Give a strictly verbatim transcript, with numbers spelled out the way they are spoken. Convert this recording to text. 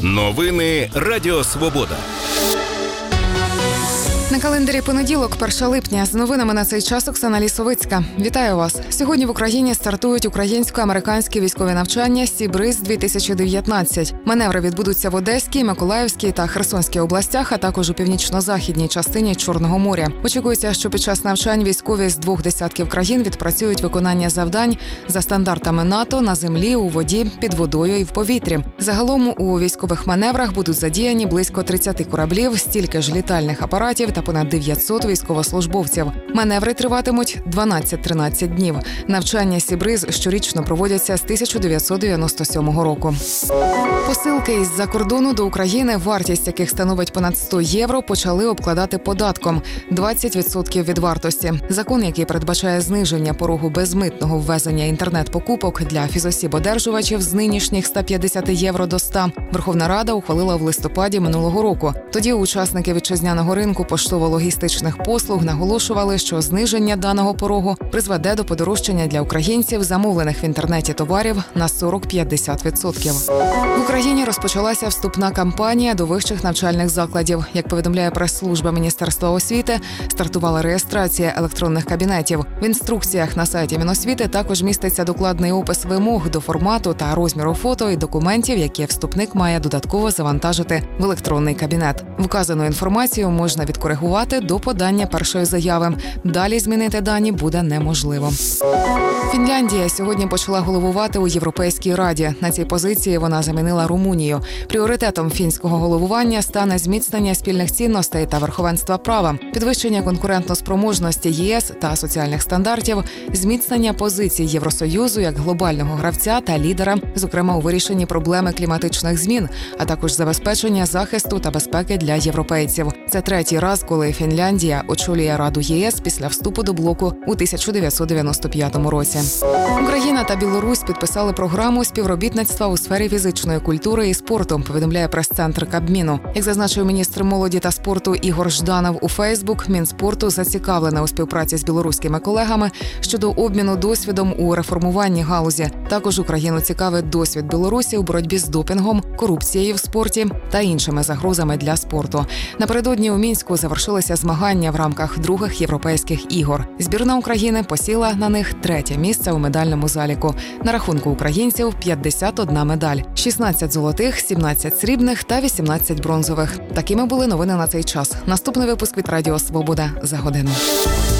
Новини Радіо Свобода. На календарі понеділок, перше липня. З новинами на цей час Оксана Лісовицька. Вітаю вас. Сьогодні в Україні стартують українсько-американські військові навчання «Сі-Бриз-дві тисячі дев'ятнадцять». Маневри відбудуться в Одеській, Миколаївській та Херсонській областях, а також у північно-західній частині Чорного моря. Очікується, що під час навчань військові з двох десятків країн відпрацюють виконання завдань за стандартами НАТО на землі, у воді, під водою і в повітрі. Загалом у військових маневрах будуть задіяні близько тридцять кораблів, стільки ж літальних апаратів та понад дев'ятсот військовослужбовців. Маневри триватимуть дванадцять-тринадцять днів. Навчання «Сі-Бриз» щорічно проводяться з тисяча дев'ятсот дев'яносто сьомого року. Посилки із-за кордону до України, вартість яких становить понад сто євро, почали обкладати податком – двадцять відсотків від вартості. Закон, який передбачає зниження порогу безмитного ввезення інтернет-покупок для фізосіб-одержувачів з нинішніх ста п'ятдесят євро до ста, Верховна Рада ухвалила в листопаді минулого року. Тоді учасники вітчизняного ринку поштово-логістичних послуг наголошували, що зниження даного порогу призведе до подорожчання для українців замовлених в інтернеті товарів на сорок-п'ятдесят відсотків. В Україні розпочалася вступна кампанія до вищих навчальних закладів. Як повідомляє прес-служба Міністерства освіти, стартувала реєстрація електронних кабінетів. В інструкціях на сайті Міносвіти також міститься докладний опис вимог до формату та розміру фото і документів, які вступник має додатково завантажити в електронний кабінет. Вказану інформацію можна відкоригувати до подання першої заяви. Далі змінити дані буде неможливо. Фінляндія сьогодні почала головувати у Європейській Раді. На цій позиції вона замінила Румунію. Пріоритетом фінського головування стане зміцнення спільних цінностей та верховенства права, підвищення конкурентоспроможності ЄС та соціальних стандартів, зміцнення позицій Євросоюзу як глобального гравця та лідера, зокрема у вирішенні проблеми кліматичних змін, а також забезпечення захисту та безпеки для європейців. Це третій раз, коли Фінляндія очолює Раду ЄС після вступу до блоку у тисяча дев'ятсот дев'яносто п'ятому році. Україна та Білорусь підписали програму співробітництва у сфері фізичної культури і спорту, повідомляє прес-центр Кабміну. Як зазначив міністр молоді та спорту Ігор Жданов у Фейсбук, Мінспорту зацікавлене у співпраці з білоруськими колегами щодо обміну досвідом у реформуванні галузі. Також Україну цікавить досвід Білорусі у боротьбі з допінгом, корупцією в спорті та іншими загрозами для спорту. Напередодні у Мінську завершилися змагання в рамках других європейських ігор. Збірна України посіла на них третє місце у медальному заліку. На рахунку українців п'ятдесят одна медаль – шістнадцять золотих, сімнадцять срібних та вісімнадцять бронзових. Такими були новини на цей час. Наступний випуск від Радіо Свобода за годину.